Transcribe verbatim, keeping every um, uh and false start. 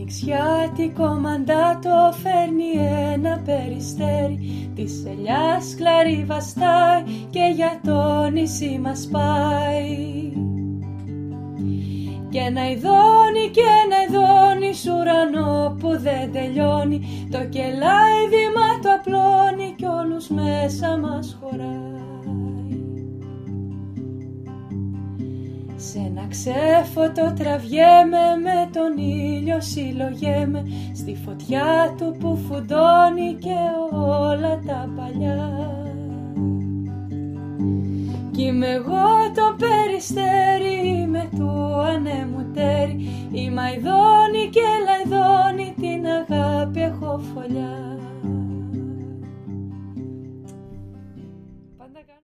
ανοιξιάτικο μαντάτο φέρνει ένα περιστέρι, της ελιάς κλαρί βαστάει και για το νησί μας πάει. Και ένα ειδώνει και ένα ειδώνει σ' ουρανό που δεν τελειώνει, το κελάιδημα το απλώνει κι όλους μέσα μας χωράει. Σ' ένα ξέφωτο τραβιέμαι, με τον ήλιο συλλογέμαι, στη φωτιά του που φουντώνει και όλα τα παλιά. Κι είμαι εγώ το περιστέρι, είμαι του ανέμου τέρι, η μαϊδόνη και λαϊδόνη, την αγάπη έχω φωλιά.